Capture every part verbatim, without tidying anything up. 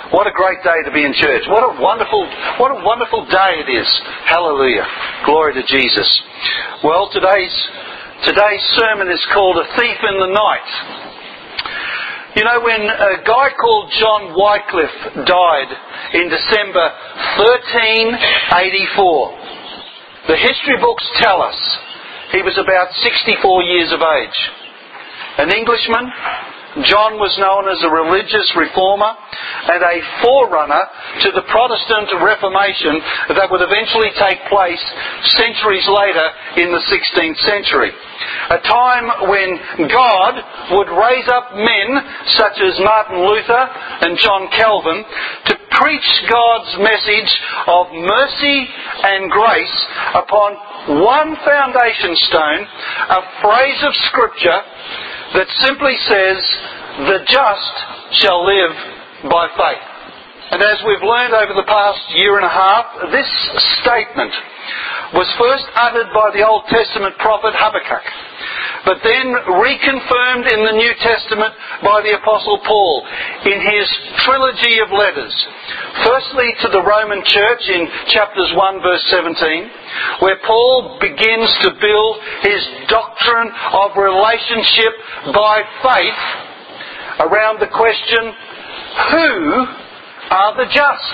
What a great day to be in church. What a wonderful, what a wonderful day it is. Hallelujah. Glory to Jesus. Well, today's, today's sermon is called A Thief in the Night. You know, when a guy called John Wycliffe died in December thirteen eighty-four, the history books tell us he was about sixty-four years of age. An Englishman, John was known as a religious reformer and a forerunner to the Protestant Reformation that would eventually take place centuries later in the sixteenth century. A time when God would raise up men such as Martin Luther and John Calvin to preach God's message of mercy and grace upon one foundation stone, a phrase of Scripture that simply says, "The just shall live by faith." And as we've learned over the past year and a half, this statement was first uttered by the Old Testament prophet Habakkuk, but then reconfirmed in the New Testament by the Apostle Paul in his trilogy of letters. Firstly to the Roman Church in chapters one verse seventeen, where Paul begins to build his doctrine of relationship by faith around the question, who are the just?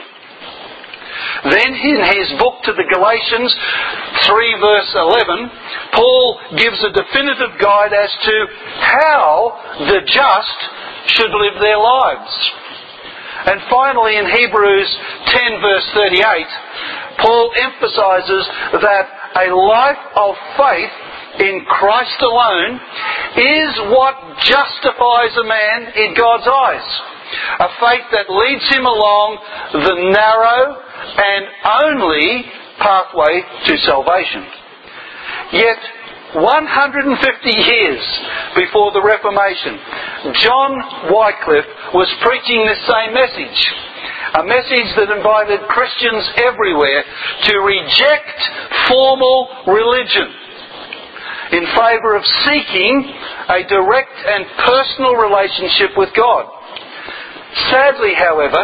Then in his book to the Galatians, three verse eleven, Paul gives a definitive guide as to how the just should live their lives. And finally in Hebrews ten verse thirty-eight, Paul emphasises that a life of faith in Christ alone is what justifies a man in God's eyes. A faith that leads him along the narrow and only pathway to salvation. Yet, one hundred fifty years before the Reformation, John Wycliffe was preaching this same message. A message that invited Christians everywhere to reject formal religion in favour of seeking a direct and personal relationship with God. Sadly, however,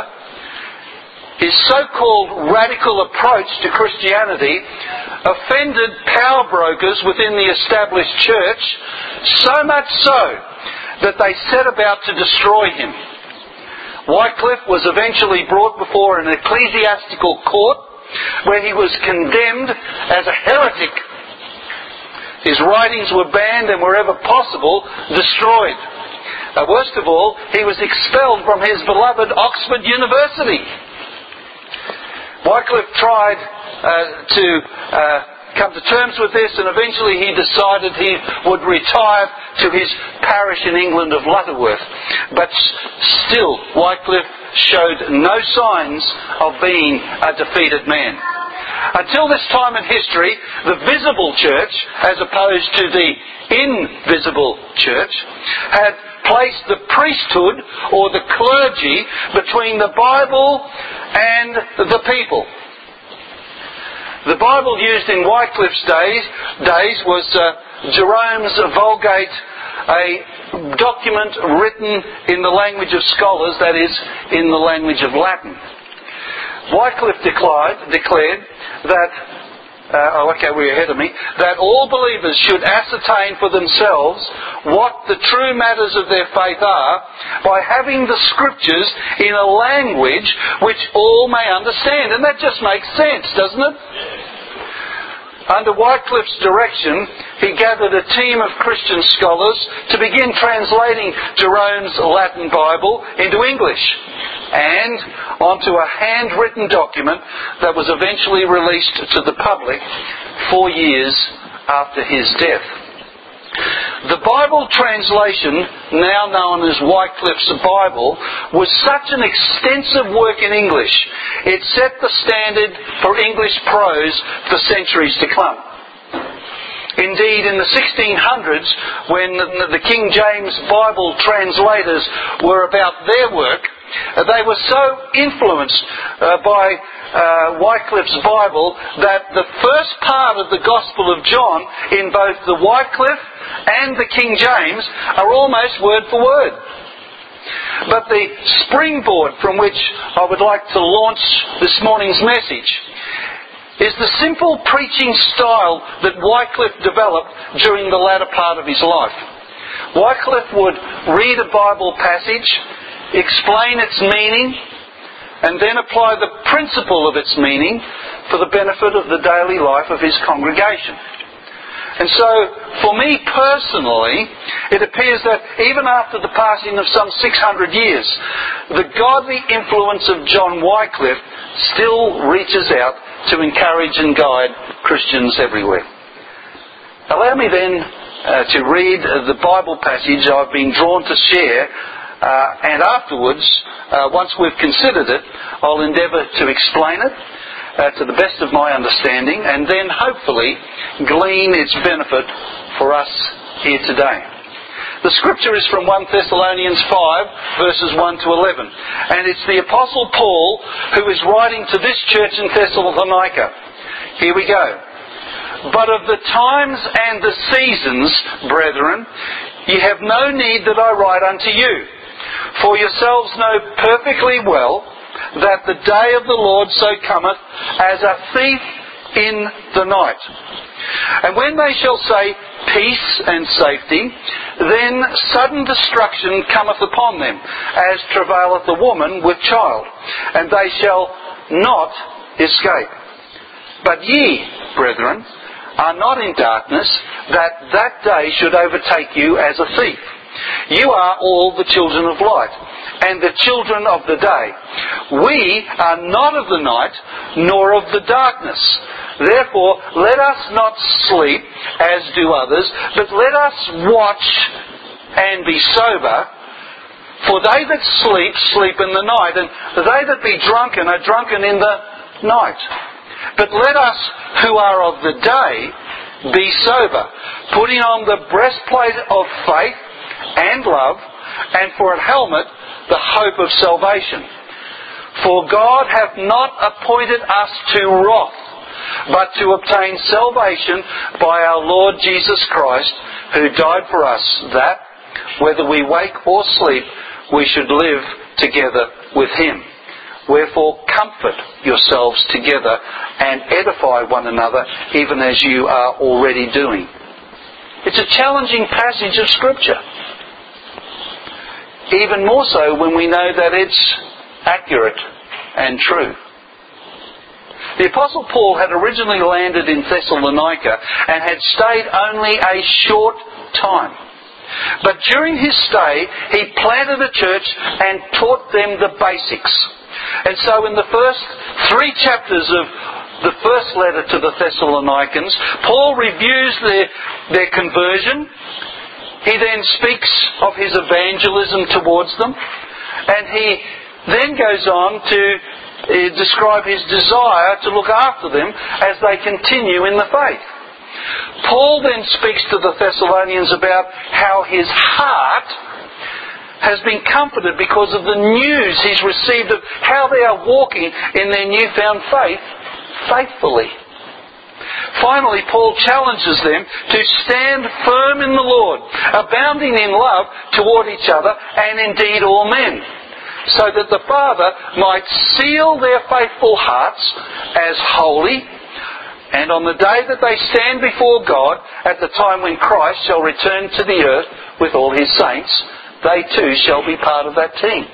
his so-called radical approach to Christianity offended power brokers within the established church, so much so that they set about to destroy him. Wycliffe was eventually brought before an ecclesiastical court where he was condemned as a heretic. His writings were banned and, wherever possible, destroyed. Uh, worst of all, he was expelled from his beloved Oxford University. Wycliffe tried uh, to uh, come to terms with this, and eventually he decided he would retire to his parish in England of Lutterworth. But still, Wycliffe showed no signs of being a defeated man. Until this time in history, the visible church, as opposed to the invisible church, had placed the priesthood or the clergy between the Bible and the people. The Bible used in Wycliffe's days, days was uh, Jerome's Vulgate, a document written in the language of scholars, that is, in the language of Latin. Wycliffe declared, declared that, uh, oh okay, we're ahead of me, that all believers should ascertain for themselves what the true matters of their faith are by having the Scriptures in a language which all may understand. And that just makes sense, doesn't it? Under Wycliffe's direction, he gathered a team of Christian scholars to begin translating Jerome's Latin Bible into English and onto a handwritten document that was eventually released to the public four years after his death. The Bible translation, now known as Wycliffe's Bible, was such an extensive work in English, it set the standard for English prose for centuries to come. Indeed, in the sixteen hundreds, when the King James Bible translators were about their work, they were so influenced uh, by uh, Wycliffe's Bible that the first part of the Gospel of John in both the Wycliffe and the King James are almost word for word. But the springboard from which I would like to launch this morning's message is the simple preaching style that Wycliffe developed during the latter part of his life. Wycliffe would read a Bible passage, explain its meaning, and then apply the principle of its meaning for the benefit of the daily life of his congregation. And so, for me personally, it appears that even after the passing of some six hundred years, the godly influence of John Wycliffe still reaches out to encourage and guide Christians everywhere. Allow me then uh, to read the Bible passage I've been drawn to share, uh, and afterwards, uh, once we've considered it, I'll endeavour to explain it Uh, to the best of my understanding, and then hopefully glean its benefit for us here today. The scripture is from First Thessalonians five, verses one to eleven, and it's the Apostle Paul who is writing to this church in Thessalonica. Here we go. But of the times and the seasons, brethren, ye have no need that I write unto you, for yourselves know perfectly well that the day of the Lord so cometh as a thief in the night. And when they shall say peace and safety, then sudden destruction cometh upon them, as travaileth a woman with child, and they shall not escape. But ye, brethren, are not in darkness, that that day should overtake you as a thief. You are all the children of light, and the children of the day. We are not of the night, nor of the darkness. Therefore, let us not sleep, as do others, but let us watch and be sober. For they that sleep, sleep in the night, and they that be drunken are drunken in the night. But let us, who are of the day, be sober, putting on the breastplate of faith and love, and for a helmet the hope of salvation. For God hath not appointed us to wrath, but to obtain salvation by our Lord Jesus Christ, who died for us, that, whether we wake or sleep, we should live together with Him. Wherefore comfort yourselves together and edify one another, even as you are already doing. It's a challenging passage of Scripture. Even more so when we know that it's accurate and true. The Apostle Paul had originally landed in Thessalonica and had stayed only a short time. But during his stay, he planted a church and taught them the basics. And so in the first three chapters of the first letter to the Thessalonians, Paul reviews their, their conversion. He then speaks of his evangelism towards them, and he then goes on to uh, describe his desire to look after them as they continue in the faith. Paul then speaks to the Thessalonians about how his heart has been comforted because of the news he's received of how they are walking in their newfound faith faithfully. Finally, Paul challenges them to stand firm in the Lord, abounding in love toward each other and indeed all men, so that the Father might seal their faithful hearts as holy, and on the day that they stand before God, at the time when Christ shall return to the earth with all His saints, they too shall be part of that team.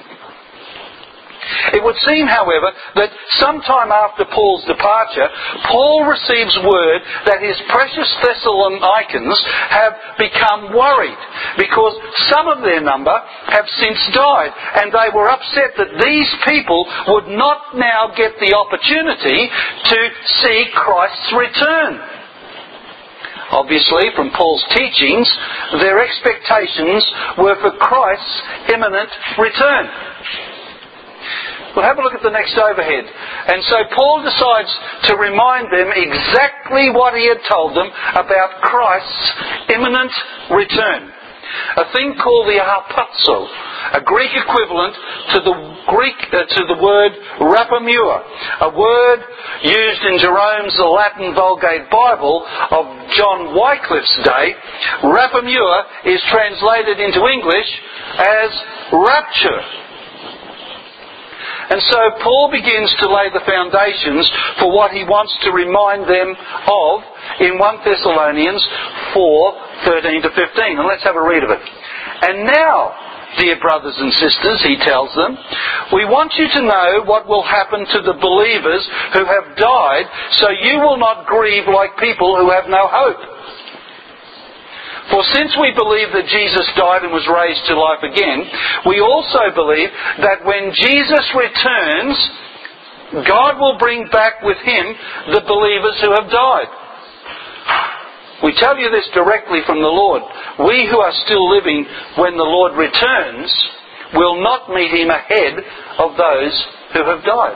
It would seem, however, that sometime after Paul's departure, Paul receives word that his precious Thessalonians have become worried because some of their number have since died, and they were upset that these people would not now get the opportunity to see Christ's return. Obviously, from Paul's teachings, their expectations were for Christ's imminent return. We'll have a look at the next overhead. And so Paul decides to remind them exactly what he had told them about Christ's imminent return. A thing called the harpazo, a Greek equivalent to the Greek uh, to the word rapamur, a word used in Jerome's Latin Vulgate Bible of John Wycliffe's day. Rapamur is translated into English as rapture. And so Paul begins to lay the foundations for what he wants to remind them of in First Thessalonians four, thirteen to fifteen. And let's have a read of it. And now, dear brothers and sisters, he tells them, we want you to know what will happen to the believers who have died, so you will not grieve like people who have no hope. For since we believe that Jesus died and was raised to life again, we also believe that when Jesus returns, God will bring back with him the believers who have died. We tell you this directly from the Lord. We who are still living when the Lord returns will not meet him ahead of those who have died.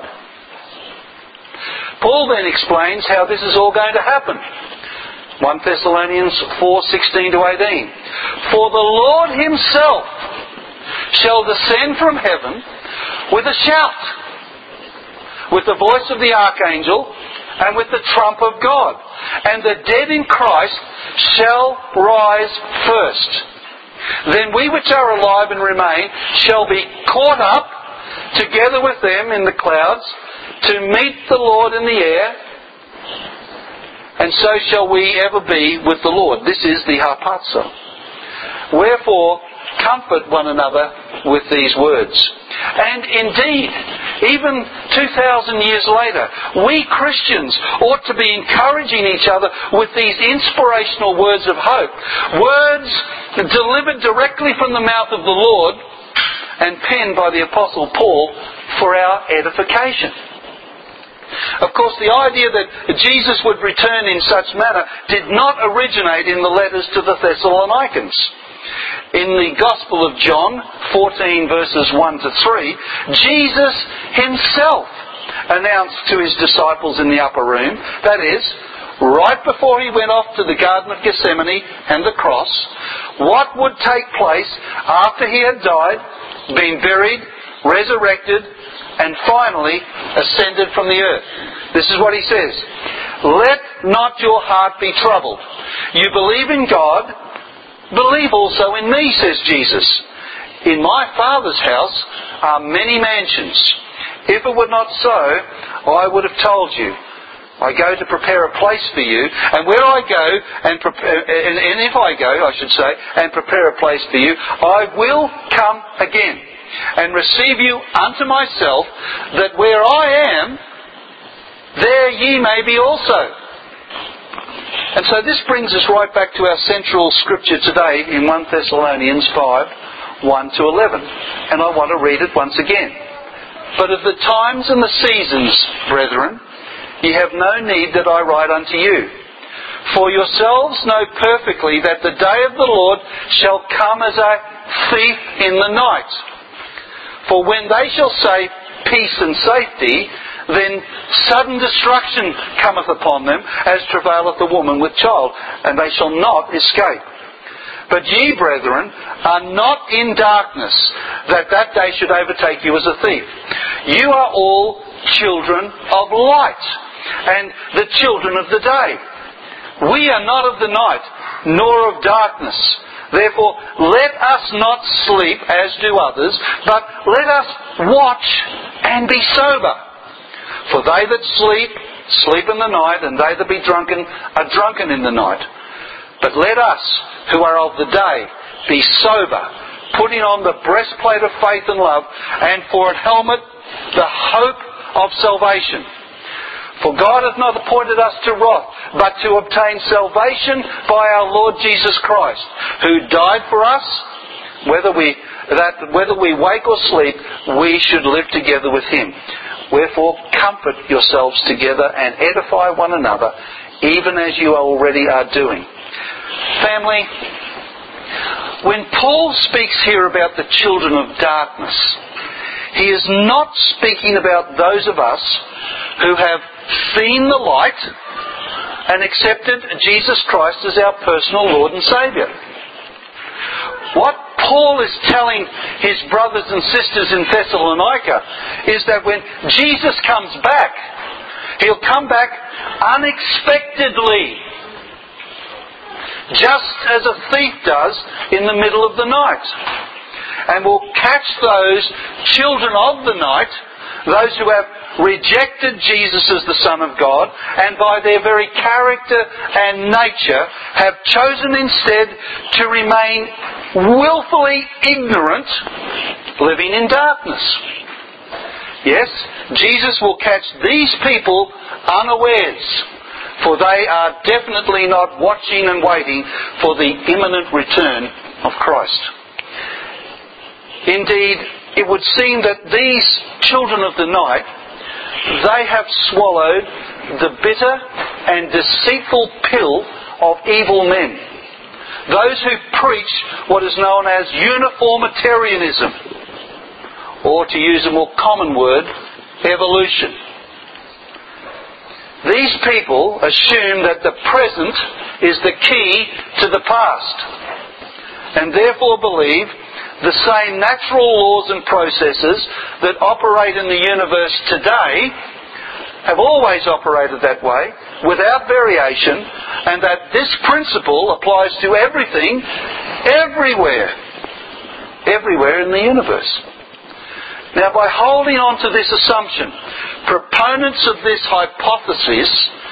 Paul then explains how this is all going to happen. First Thessalonians four, sixteen to eighteen. For the Lord himself shall descend from heaven with a shout, with the voice of the archangel, and with the trump of God. And the dead in Christ shall rise first. Then we which are alive and remain shall be caught up together with them in the clouds to meet the Lord in the air, and so shall we ever be with the Lord. This is the harpazo. Wherefore, comfort one another with these words. And indeed, even two thousand years later, we Christians ought to be encouraging each other with these inspirational words of hope. Words delivered directly from the mouth of the Lord and penned by the Apostle Paul for our edification. Of course, the idea that Jesus would return in such manner did not originate in the letters to the Thessalonians. In the Gospel of John, fourteen verses one to three, Jesus himself announced to his disciples in the upper room, that is, right before he went off to the Garden of Gethsemane and the cross, what would take place after he had died, been buried, resurrected, and finally ascended from the earth. This is what he says. Let not your heart be troubled. You believe in God, believe also in me, says Jesus. In my Father's house are many mansions. If it were not so, I would have told you. I go to prepare a place for you, and where I go, and, prepare, and, and if I go, I should say, and prepare a place for you, I will come again and receive you unto myself, that where I am, there ye may be also. And so this brings us right back to our central scripture today in First Thessalonians five, one to eleven. And I want to read it once again. But of the times and the seasons, brethren, ye have no need that I write unto you. For yourselves know perfectly that the day of the Lord shall come as a thief in the night. For when they shall say peace and safety, then sudden destruction cometh upon them, as travaileth a woman with child, and they shall not escape. But ye, brethren, are not in darkness, that that day should overtake you as a thief. You are all children of light, and the children of the day. We are not of the night, nor of darkness. Therefore, let us not sleep as do others, but let us watch and be sober. For they that sleep, sleep in the night, and they that be drunken are drunken in the night. But let us, who are of the day, be sober, putting on the breastplate of faith and love, and for an helmet, the hope of salvation. For God hath not appointed us to wrath, but to obtain salvation by our Lord Jesus Christ, who died for us, whether we that whether we wake or sleep, we should live together with him. Wherefore comfort yourselves together and edify one another, even as you already are doing. Family, when Paul speaks here about the children of darkness, he is not speaking about those of us who have seen the light and accepted Jesus Christ as our personal Lord and Saviour. What Paul is telling his brothers and sisters in Thessalonica is that when Jesus comes back, He'll come back unexpectedly, just as a thief does in the middle of the night, and will catch those children of the night, those who have rejected Jesus as the Son of God, and by their very character and nature have chosen instead to remain willfully ignorant, living in darkness. Yes, Jesus will catch these people unawares, for they are definitely not watching and waiting for the imminent return of Christ. Indeed, it would seem that these children of the night, they have swallowed the bitter and deceitful pill of evil men. Those who preach what is known as uniformitarianism, or to use a more common word, evolution. These people assume that the present is the key to the past, and therefore believe the same natural laws and processes that operate in the universe today have always operated that way, without variation, and that this principle applies to everything, everywhere, everywhere in the universe. Now, by holding on to this assumption, proponents of this hypothesis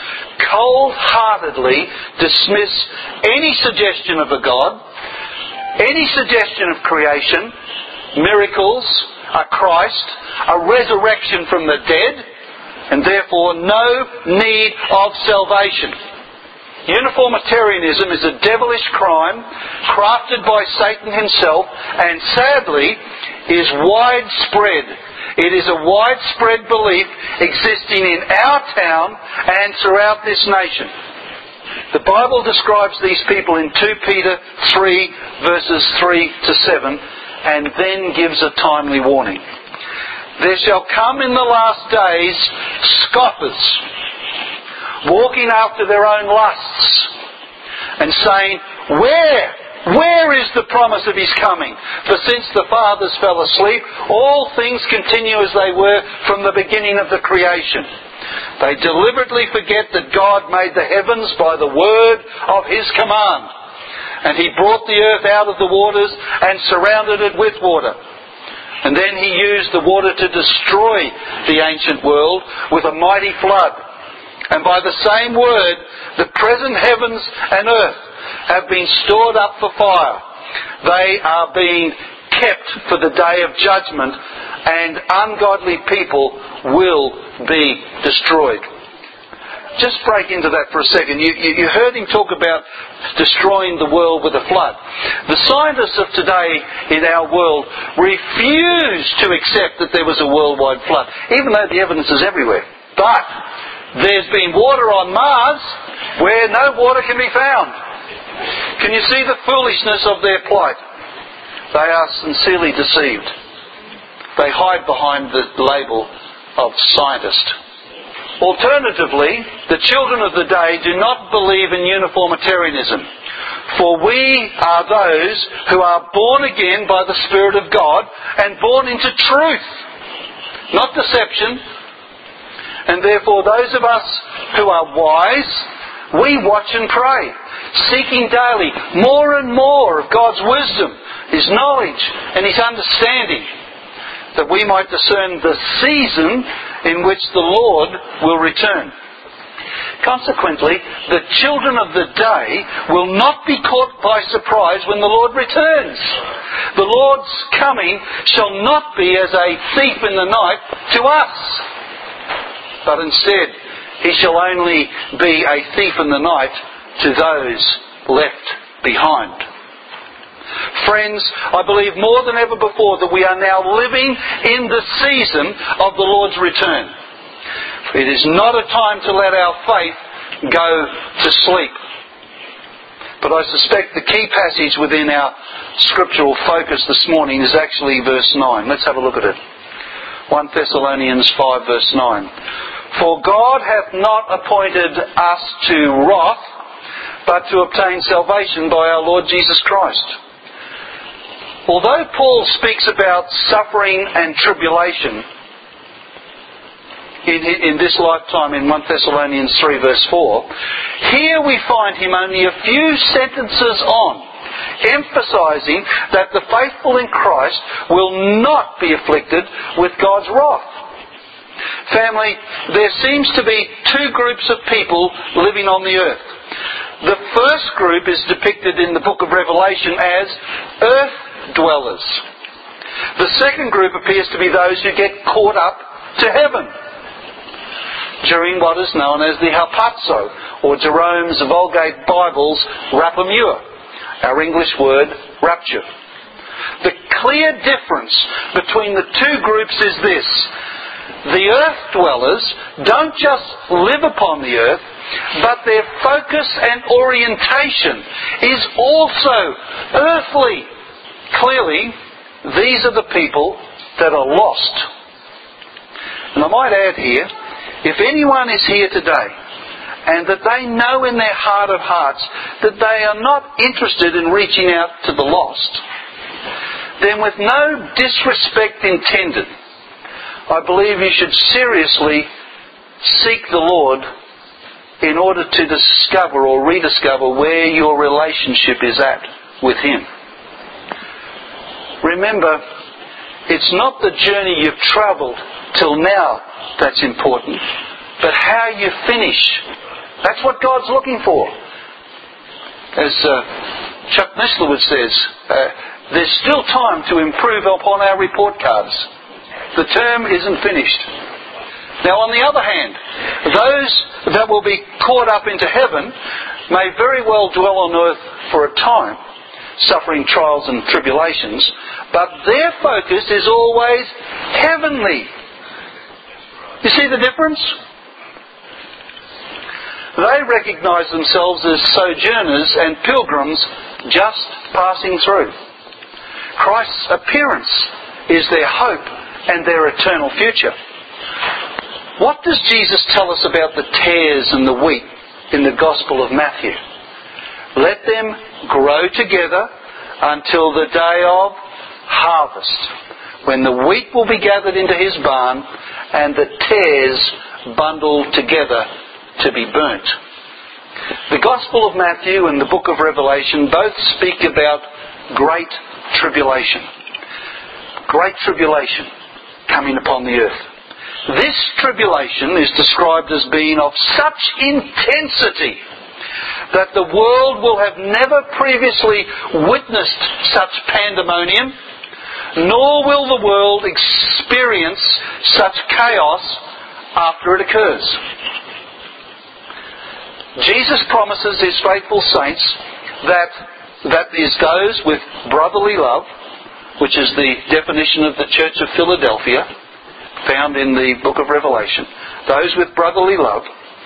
cold-heartedly dismiss any suggestion of a God, any suggestion of creation, miracles, a Christ, a resurrection from the dead, and therefore no need of salvation. Uniformitarianism is a devilish crime crafted by Satan himself, and sadly is widespread. It is a widespread belief existing in our town and throughout this nation. The Bible describes these people in two Peter three, verses three to seven, and then gives a timely warning. There shall come in the last days scoffers, walking after their own lusts, and saying, Where? Where is the promise of His coming? For since the fathers fell asleep, all things continue as they were from the beginning of the creation. They deliberately forget that God made the heavens by the word of His command, and He brought the earth out of the waters and surrounded it with water. And then He used the water to destroy the ancient world with a mighty flood. And by the same word, the present heavens and earth have been stored up for fire. They are being kept for the day of judgment, and ungodly people will be destroyed. Just break into that for a second. You, you, you heard him talk about destroying the world with a flood. The scientists of today in our world refuse to accept that there was a worldwide flood, even though the evidence is everywhere. But there's been water on Mars where no water can be found. Can you see the foolishness of their plight? They are sincerely deceived. They hide behind the label of scientist. Alternatively, the children of the day do not believe in uniformitarianism, for we are those who are born again by the Spirit of God and born into truth, not deception. And therefore those of us who are wise, we watch and pray, seeking daily more and more of God's wisdom, His knowledge and His understanding, that we might discern the season in which the Lord will return. Consequently, the children of the day will not be caught by surprise when the Lord returns. The Lord's coming shall not be as a thief in the night to us, but instead He shall only be a thief in the night to those left behind. Friends, I believe more than ever before that we are now living in the season of the Lord's return. It is not a time to let our faith go to sleep. But I suspect the key passage within our scriptural focus this morning is actually verse nine. Let's have a look at it. First Thessalonians five, verse nine. For God hath not appointed us to wrath, but to obtain salvation by our Lord Jesus Christ. Although Paul speaks about suffering and tribulation in, in this lifetime in First Thessalonians three verse four, here we find him only a few sentences on, emphasising that the faithful in Christ will not be afflicted with God's wrath. Family, there seems to be two groups of people living on the earth. The first group is depicted in the book of Revelation as earth dwellers. The second group appears to be those who get caught up to heaven during what is known as the harpazo, or Jerome's Vulgate Bible's rapamure, our English word rapture. The clear difference between the two groups is this: the earth dwellers don't just live upon the earth, but their focus and orientation is also earthly. Clearly, these are the people that are lost. And I might add here, if anyone is here today and that they know in their heart of hearts that they are not interested in reaching out to the lost, then with no disrespect intended, I believe you should seriously seek the Lord in order to discover or rediscover where your relationship is at with Him. Remember, it's not the journey you've travelled till now that's important, but how you finish. That's what God's looking for. As uh, Chuck Mislerwood says, uh, there's still time to improve upon our report cards. The term isn't finished. Now, on the other hand, those that will be caught up into heaven may very well dwell on earth for a time, suffering trials and tribulations, but their focus is always heavenly. You see the difference? They recognise themselves as sojourners and pilgrims just passing through. Christ's appearance is their hope and their eternal future. What does Jesus tell us about the tares and the wheat in the Gospel of Matthew? Let them grow together until the day of harvest, when the wheat will be gathered into his barn and the tares bundled together to be burnt. The Gospel of Matthew and the book of Revelation both speak about great tribulation. Great tribulation coming upon the earth. This tribulation is described as being of such intensity that the world will have never previously witnessed such pandemonium, nor will the world experience such chaos after it occurs. Jesus promises his faithful saints that that is those with brotherly love, which is the definition of the Church of Philadelphia, found in the book of Revelation. Those with brotherly love,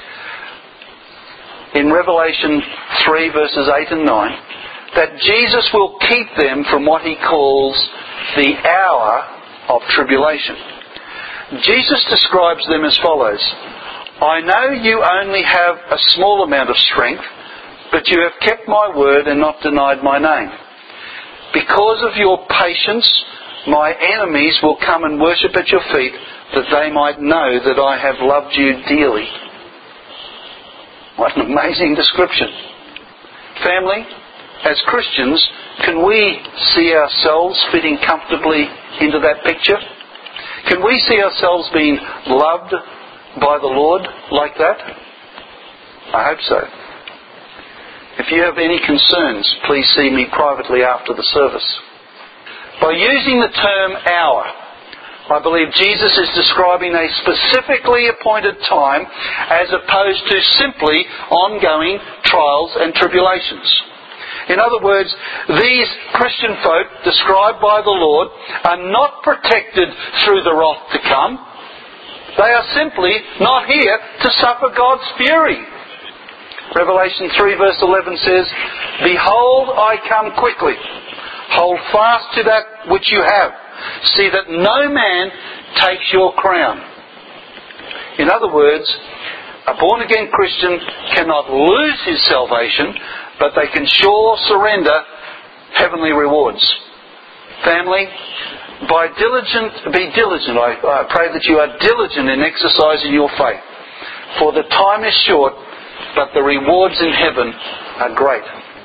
in Revelation three verses eight and nine, that Jesus will keep them from what he calls the hour of tribulation. Jesus describes them as follows: I know you only have a small amount of strength, but you have kept my word and not denied my name. Because of your patience, my enemies will come and worship at your feet, that they might know that I have loved you dearly. What an amazing description. Family, as Christians, can we see ourselves fitting comfortably into that picture? Can we see ourselves being loved by the Lord like that? I hope so. If you have any concerns, please see me privately after the service. By using the term hour, I believe Jesus is describing a specifically appointed time as opposed to simply ongoing trials and tribulations. In other words, these Christian folk described by the Lord are not protected through the wrath to come. They are simply not here to suffer God's fury. Revelation three verse eleven says, Behold, I come quickly. Hold fast to that which you have. See that no man takes your crown. In other words, a born-again Christian cannot lose his salvation, but they can sure surrender heavenly rewards. Family, by diligent, be diligent. I, I pray that you are diligent in exercising your faith. For the time is short, but the rewards in heaven are great.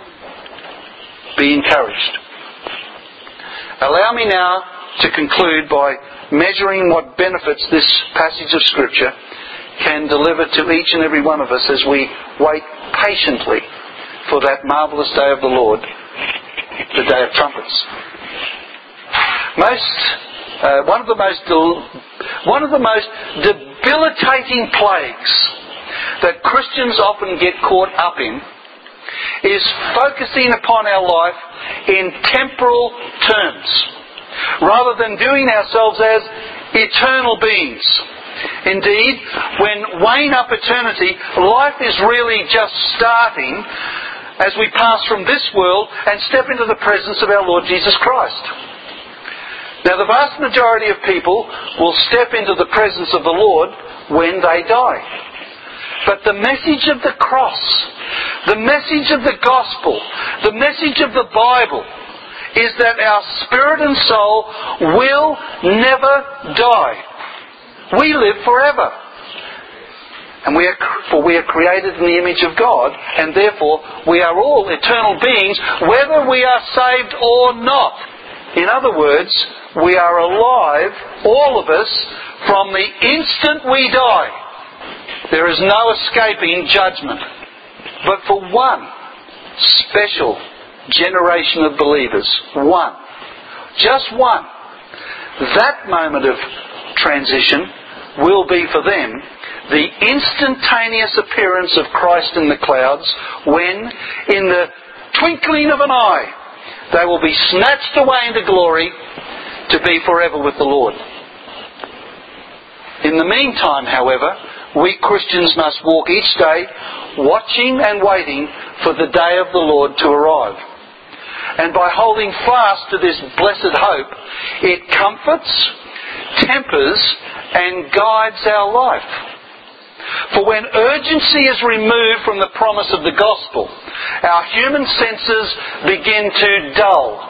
Be encouraged. Allow me now to conclude by measuring what benefits this passage of Scripture can deliver to each and every one of us as we wait patiently for that marvellous day of the Lord, the day of trumpets. Most, uh, one of the most, del- one of the most debilitating plagues that Christians often get caught up in is focusing upon our life in temporal terms, rather than viewing ourselves as eternal beings. Indeed, when weighing up eternity, life is really just starting as we pass from this world and step into the presence of our Lord Jesus Christ. Now, the vast majority of people will step into the presence of the Lord when they die. But the message of the cross, the message of the gospel, the message of the Bible is that our spirit and soul will never die. We live forever. And we are, for we are created in the image of God, and therefore we are all eternal beings, whether we are saved or not. In other words, we are alive, all of us, from the instant we die. There is no escaping judgment. But for one special generation of believers, one, just one, that moment of transition will be for them the instantaneous appearance of Christ in the clouds, when, in the twinkling of an eye, they will be snatched away into glory to be forever with the Lord. In the meantime, however, we Christians must walk each day watching and waiting for the day of the Lord to arrive. And by holding fast to this blessed hope, it comforts, tempers, and guides our life. For when urgency is removed from the promise of the gospel, our human senses begin to dull.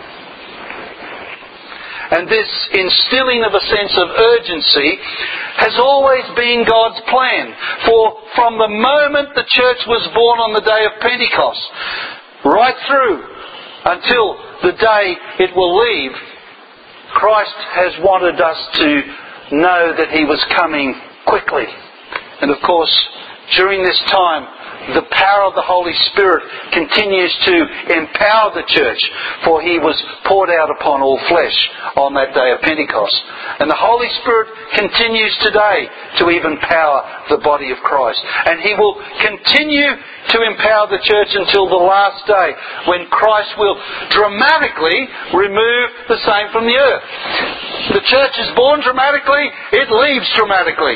And this instilling of a sense of urgency has always been God's plan. For from the moment the church was born on the day of Pentecost, right through until the day it will leave, Christ has wanted us to know that He was coming quickly. And of course, during this time, the power of the Holy Spirit continues to empower the church, for He was poured out upon all flesh on that day of Pentecost. And the Holy Spirit continues today to even empower the body of Christ. And He will continue to empower the church until the last day, when Christ will dramatically remove the saint from the earth. The church is born dramatically, it leaves dramatically.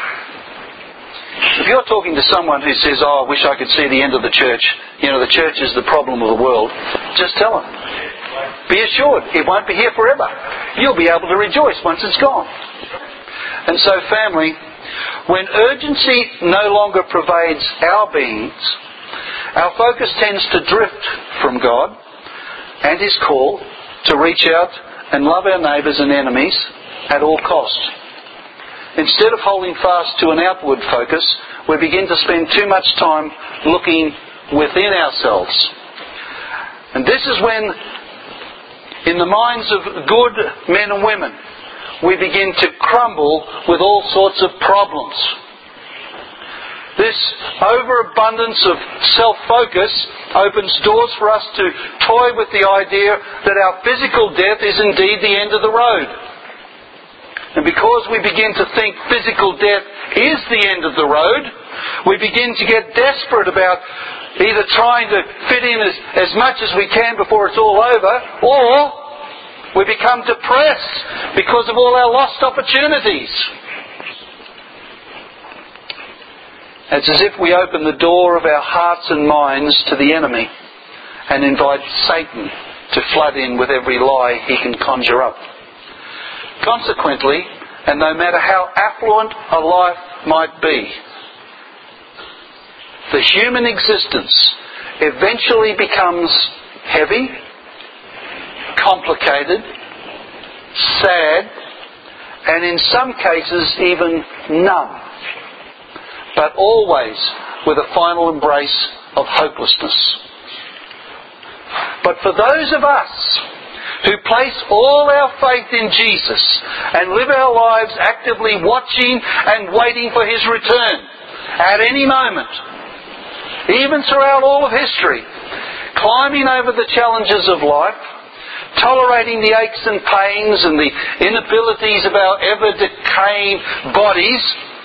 If you're talking to someone who says, oh, I wish I could see the end of the church, you know, the church is the problem of the world, just tell them. Be assured, it won't be here forever. You'll be able to rejoice once it's gone. And so, family, when urgency no longer pervades our beings, our focus tends to drift from God and His call to reach out and love our neighbours and enemies at all cost. Instead of holding fast to an outward focus, we begin to spend too much time looking within ourselves. And this is when, in the minds of good men and women, we begin to crumble with all sorts of problems. This overabundance of self-focus opens doors for us to toy with the idea that our physical death is indeed the end of the road. And because we begin to think physical death is the end of the road, we begin to get desperate about either trying to fit in as, as much as we can before it's all over, or we become depressed because of all our lost opportunities. It's as if we open the door of our hearts and minds to the enemy and invite Satan to flood in with every lie he can conjure up. Consequently, and no matter how affluent a life might be, the human existence eventually becomes heavy, complicated, sad, and in some cases even numb, but always with a final embrace of hopelessness. But for those of us who place all our faith in Jesus and live our lives actively watching and waiting for His return at any moment, even throughout all of history, climbing over the challenges of life, tolerating the aches and pains and the inabilities of our ever-decaying bodies,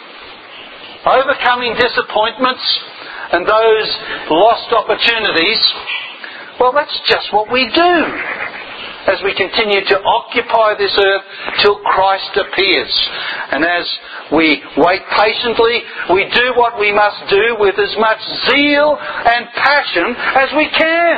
overcoming disappointments and those lost opportunities, well, that's just what we do as we continue to occupy this earth till Christ appears. And as we wait patiently, we do what we must do with as much zeal and passion as we can.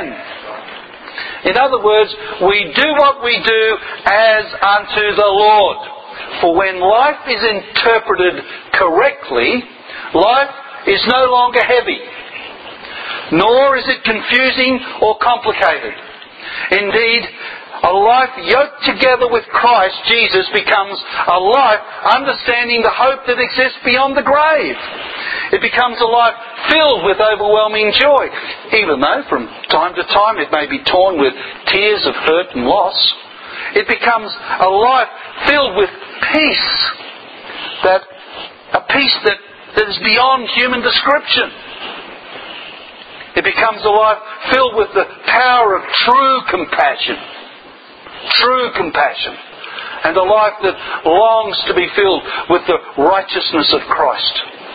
In other words, we do what we do as unto the Lord. For when life is interpreted correctly, life is no longer heavy, nor is it confusing or complicated. Indeed, a life yoked together with Christ Jesus becomes a life understanding the hope that exists beyond the grave. It becomes a life filled with overwhelming joy, even though from time to time it may be torn with tears of hurt and loss. It becomes a life filled with peace, that a peace that, that is beyond human description. It becomes a life filled with the power of true compassion. True compassion. And a life that longs to be filled with the righteousness of Christ.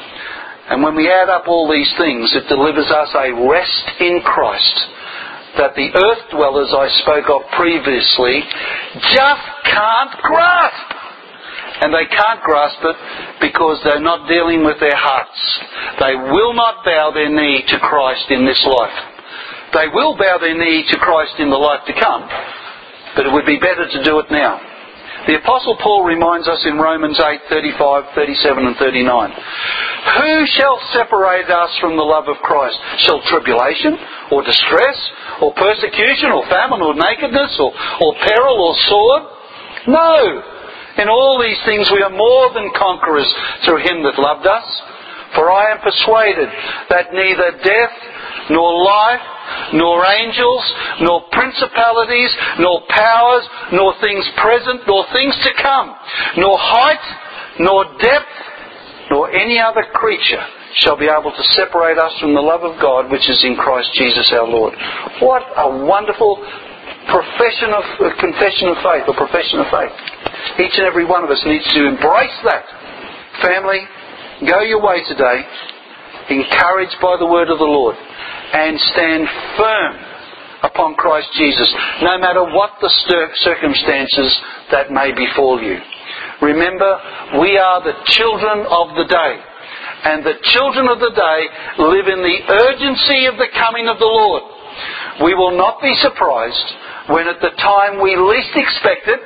And when we add up all these things, it delivers us a rest in Christ that the earth dwellers I spoke of previously just can't grasp. And they can't grasp it because they're not dealing with their hearts. They will not bow their knee to Christ in this life. They will bow their knee to Christ in the life to come, but it would be better to do it now. The Apostle Paul reminds us in Romans eight, thirty-five, thirty-seven and thirty-nine. Who shall separate us from the love of Christ? Shall tribulation, or distress, or persecution, or famine, or nakedness, or, or peril, or sword? No! In all these things we are more than conquerors through Him that loved us. For I am persuaded that neither death, nor life, nor angels, nor principalities, nor powers, nor things present, nor things to come, nor height, nor depth, nor any other creature shall be able to separate us from the love of God which is in Christ Jesus our Lord. What a wonderful profession of uh, confession of faith, or profession of faith. Each and every one of us needs to embrace that. Family, go your way today, encouraged by the word of the Lord, and stand firm upon Christ Jesus, no matter what the circumstances that may befall you. Remember, we are the children of the day, and the children of the day live in the urgency of the coming of the Lord. We will not be surprised when at the time we least expect it,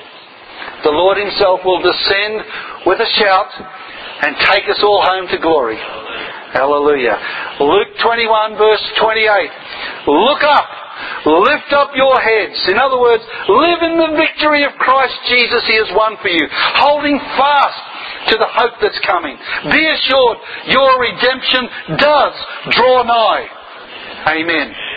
the Lord Himself will descend with a shout and take us all home to glory. Hallelujah. Luke twenty-one verse twenty-eight. Look up. Lift up your heads. In other words, live in the victory of Christ Jesus He has won for you, holding fast to the hope that's coming. Be assured your redemption does draw nigh. Amen.